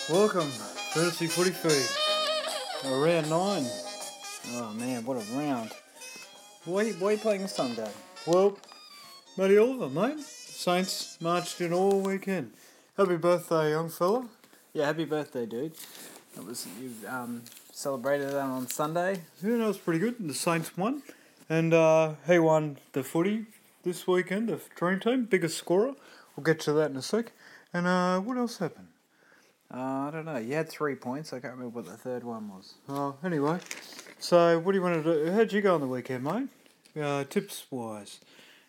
Welcome, Fantasy Footy Feed. Round 9. Oh man, what a round. Why are you playing this time, Dad? Well, Matty Oliver, mate. Saints marched in all weekend. Happy birthday, young fella. Yeah, happy birthday, dude. You celebrated that on Sunday. Yeah, that was pretty good. The Saints won. And he won the footy this weekend, the Dream Team, biggest scorer. We'll get to that in a sec. And what else happened? I don't know. You had 3 points. I can't remember what the third one was. Anyway, so what do you want to do? How'd you go on the weekend, mate? Tips-wise.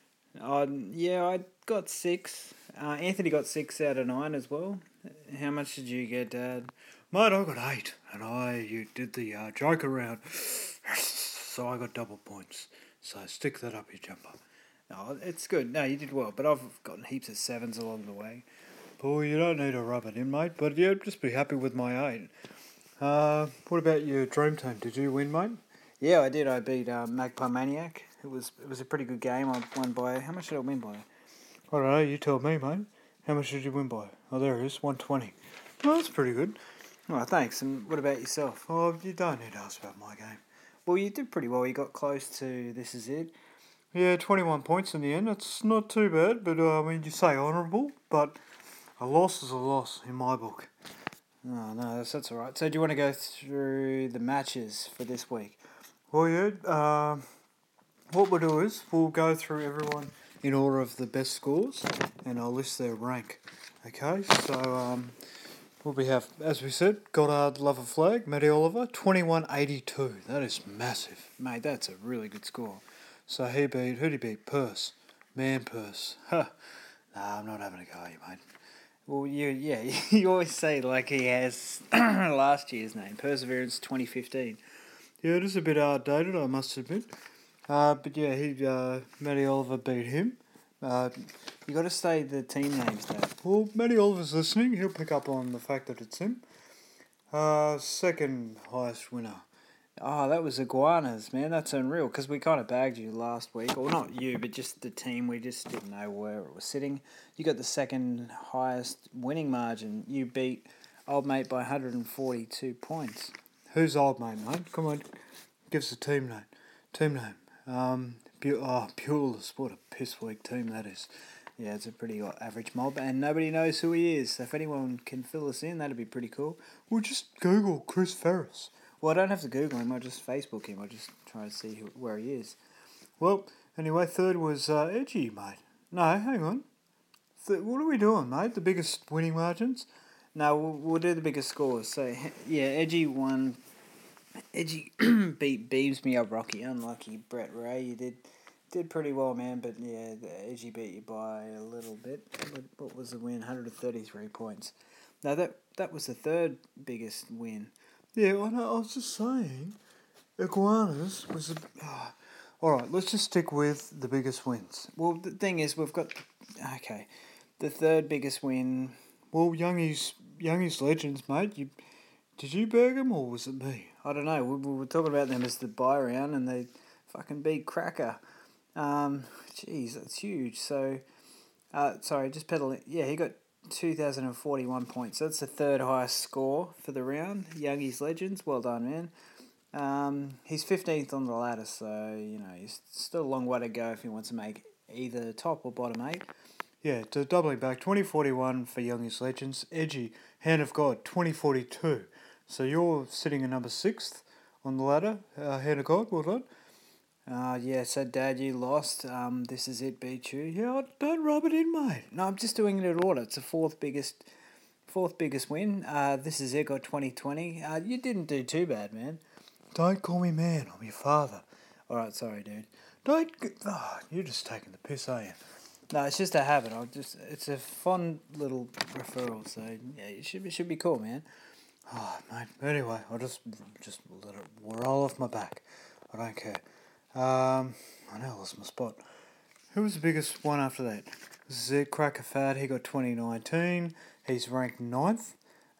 Yeah, I got 6. Anthony got 6 out of 9 as well. How much did you get, Dad? Mate, I got 8, and you did the joke around, so I got double points. So stick that up your jumper. No, it's good. No, you did well, but I've gotten heaps of 7s along the way. Well, you don't need to rub it in, mate, but yeah, just be happy with my 8. What about your Dream Team? Did you win, mate? Yeah, I did. I beat Magpie Maniac. It was a pretty good game. I won by... How much did I win by? I don't know, you tell me, mate. How much did you win by? Oh, there it is, 120. Well, that's pretty good. Oh, thanks. And what about yourself? Oh, you don't need to ask about my game. Well, you did pretty well. You got close to This Is It. Yeah, 21 points in the end. That's not too bad, but you say honourable, but a loss is a loss in my book. Oh, no, that's all right. So do you want to go through the matches for this week? Well, yeah, what we'll do is we'll go through everyone in order of the best scores, and I'll list their rank. Okay, so we have, as we said, Goddard Love a Flag, Matty Oliver, 2182. That is massive. Mate, that's a really good score. So who'd he beat? Purse. Man Purse. Huh. Nah, I'm not having a go at you, mate. Well, you always say like he has last year's name, Perseverance 2015. Yeah, it is a bit outdated, I must admit. But yeah, Matty Oliver beat him. You got to say the team names, Dad. Well, Matty Oliver's listening. He'll pick up on the fact that it's him. Second highest winner. Oh, that was Iguanas, man. That's unreal, because we kind of bagged you last week. Or not you, but just the team. We just didn't know where it was sitting. You got the second highest winning margin. You beat Old Mate by 142 points. Who's Old Mate? Come on, give us a team name. Pulis. What a piss weak team that is. Yeah, it's a pretty average mob, and nobody knows who he is. So if anyone can fill us in, that'd be pretty cool. We'll just Google Chris Ferris. Well, I don't have to Google him. I'll just Facebook him. I'll just try to see where he is. Well, anyway, third was Edgy, mate. No, hang on. What are we doing, mate? The biggest winning margins? No, we'll do the biggest scores. So, yeah, Edgy won. Edgy beat Beams Me Up Rocky. Unlucky, Brett Ray. You did pretty well, man. But, yeah, Edgy beat you by a little bit. What was the win? 133 points. No, that was the third biggest win. Yeah, I was just saying, Iguanas was all right, let's just stick with the biggest wins. Well, the thing is, we've got... Okay, the third biggest win... Well, Youngie's Legends, mate. Did you bag them or was it me? I don't know. We were talking about them as the buy round and they fucking beat Cracker. Jeez, that's huge. So, sorry, just pedaling. Yeah, he got 2,041 points. That's the third highest score for the round. Youngie's Legends, well done, man. He's 15th on the ladder, so, he's still a long way to go if he wants to make either top or bottom 8. Yeah, to doubling back, 2041 for Youngie's Legends. Edgy, Hand of God, 2042. So you're sitting at number 6th on the ladder. Hand of God, well done. Yeah, so Dad, you lost. This Is It beat you. Yeah, don't rub it in, mate. No, I'm just doing it in order. It's the fourth biggest win. This Is It got 2020. You didn't do too bad, man. Don't call me man. I'm your father. All right, sorry, dude. You're just taking the piss, aren't you? No, it's just a habit. It's a fun little referral, so yeah, it should be cool, man. Oh, mate. Anyway, I'll just let it roll off my back. I don't care. I know I lost my spot. Who was the biggest one after that? Zed Cracker Fad. He got 2019. He's ranked 9th.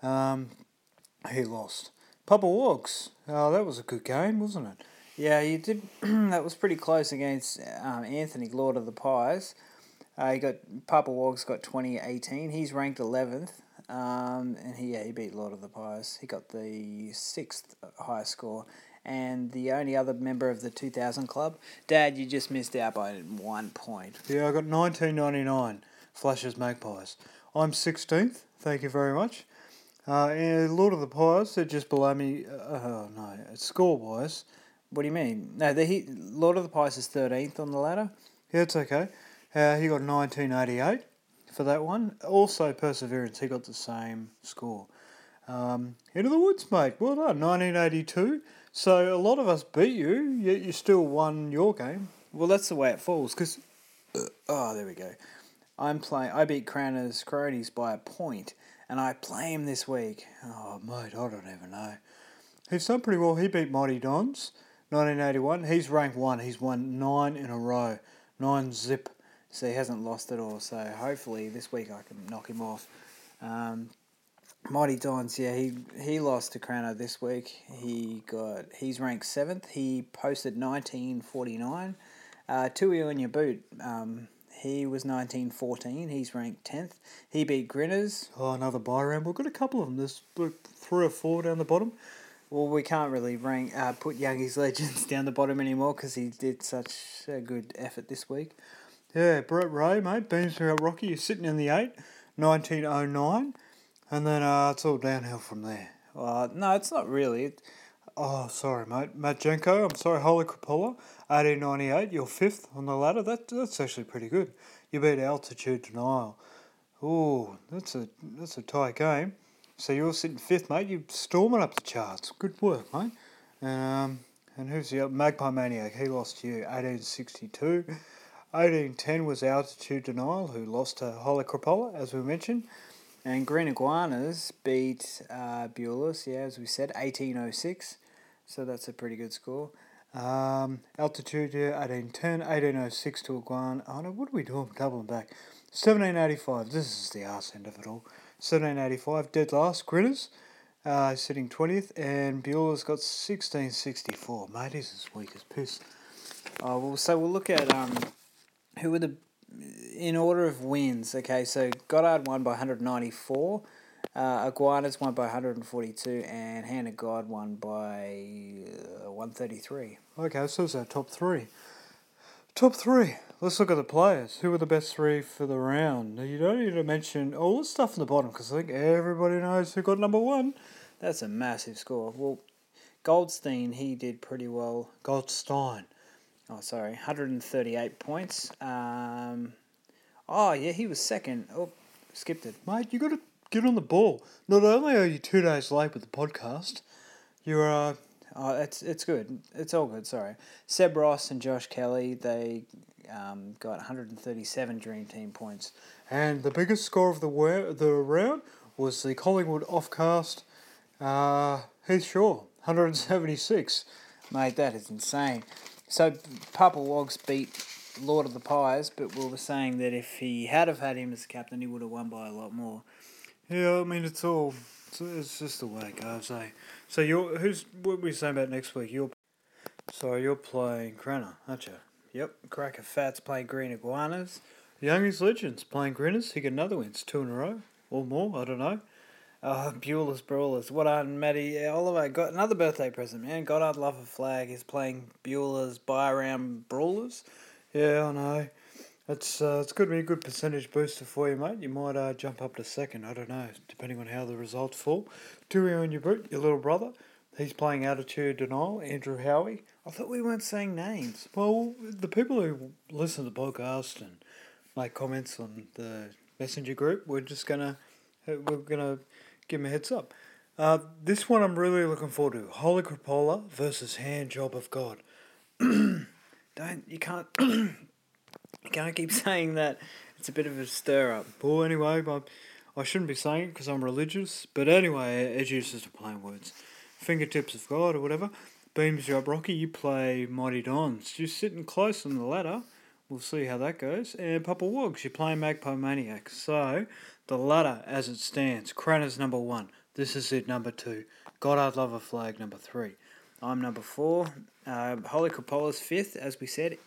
He lost. Papa Wogs. Oh, that was a good game, wasn't it? Yeah, you did. That was pretty close against Anthony, Lord of the Pies. Papa Wogs got 2018. He's ranked 11th. And he beat Lord of the Pies. He got the 6th highest score. And the only other member of the 2000 club, Dad, you just missed out by 1 point. Yeah, I got 1999 Flashers Magpies. I'm 16th, thank you very much. And Lord of the Pies, they're just below me. No, score-wise. What do you mean? No, Lord of the Pies is 13th on the ladder. Yeah, it's okay. He got 1988 for that one. Also, Perseverance, he got the same score. Into the Woods, mate. Well done, 1982. So a lot of us beat you, yet you still won your game. Well, that's the way it falls, because... there we go. I beat Crowner's Cronies by a point, and I play him this week. Oh, mate, I don't even know. He's done pretty well. He beat Mighty Dons, 1981. He's ranked 1. He's won 9 in a row. 9 zip. So he hasn't lost at all. So hopefully this week I can knock him off. Mighty Dons, yeah, he lost to Crowner this week. He's ranked 7th. He posted 1949. Tui on your boot. He was 1914. He's ranked 10th. He beat Grinners. Oh, another buy round. We've got a couple of them. There's 3 or 4 down the bottom. Well, we can't really put Youngie's Legends down the bottom anymore because he did such a good effort this week. Yeah, Brett Ray, mate. Beamsville Rocky. You're sitting in the 8, 1909. And then it's all downhill from there. No, it's not really. Oh, sorry, mate. Matt Jenko, I'm sorry, Holy Crapola, 1898, you're 5th on the ladder. That's actually pretty good. You beat Altitude Denial. Oh, that's a tight game. So you're sitting 5th, mate. You're storming up the charts. Good work, mate. And who's the other? Magpie Maniac, he lost to you, 1862. 1810 was Altitude Denial, who lost to Holy Crapola, as we mentioned. And Green Iguanas beat Bueller's, as we said, 1806. So that's a pretty good score. Altitude, 1810, 1806 to Iguana. Oh no, what are we doing? Doubling back. 1785, this is the arse end of it all. 1785, dead last, Grinners, sitting 20th, and Bueller's got 1664. Mate, he's as weak as piss. So we'll look at who were in order of wins. Okay, so Goddard won by 194. Iguanas won by 142, and Hand of God won by 133. Okay, so it's our top 3. Top 3. Let's look at the players. Who were the best 3 for the round? Now, you don't need to mention all the stuff in the bottom because I think everybody knows who got number 1. That's a massive score. Well, Goldstein, he did pretty well. Goldstein. 138 points. He was second. Oh, skipped it. Mate, you got to get on the ball. Not only are you 2 days late with the podcast, you're... it's good. It's all good, sorry. Seb Ross and Josh Kelly, they got 137 Dream Team points. And the biggest score of the round was the Collingwood offcast, Heath Shaw, 176. Mate, that is insane. So, Papa Wogs beat Lord of the Pies, but we were saying that if he had have had him as captain, he would have won by a lot more. Yeah, I mean, it's just the way it goes, eh? So, what were you saying about next week? You're playing Cranner, aren't you? Yep, Cracker Fats playing Green Iguanas. Youngie's Legends playing Grinners. He got another win. It's 2 in a row, or more, I don't know. Bueller's Brawlers. What on, Matty Oliver got another birthday present, man. Goddard Love a Flag is playing Bueller's Buy Around Brawlers. Yeah, I know. It's going to be a good percentage booster for you, mate. You might jump up to second. I don't know, depending on how the results fall. Tui on your boot, your little brother. He's playing Attitude Denial. Andrew Howie. I thought we weren't saying names. Well, the people who listen to the podcast and make comments on the messenger group, we're gonna give them a heads up. This one I'm really looking forward to. Holy Crapola versus Hand Job of God. You can't keep saying that. It's a bit of a stir up. Well, anyway, I shouldn't be saying it because I'm religious. But anyway, it's just a plain words. Fingertips of God or whatever. Beams you up, Rocky. You play Mighty Dons. You're sitting close on the ladder. We'll see how that goes. And Papa Wogs, you're playing Magpie Maniac. So, the ladder as it stands. Cranner's number 1. This is it, number 2. Goddard Love a Flag, number 3. I'm number 4. Holy Cropola's 5th, as we said.